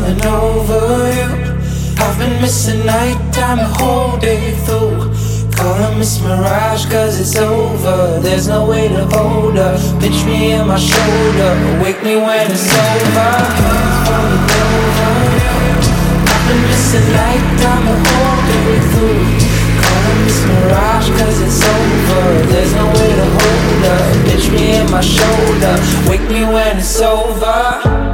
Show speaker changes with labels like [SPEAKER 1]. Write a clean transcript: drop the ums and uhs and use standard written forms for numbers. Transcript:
[SPEAKER 1] mulling over you. I've been missing nighttime the whole day through. Call her Miss Mirage cause it's over. There's no way to hold her. Pinch me in my shoulder, wake me when it's over. Falling over you. I've been missing nighttime the whole day through. Call her Miss Mirage cause it's over. There's no way to hold her. Pinch me in my shoulder, wake me when it's over.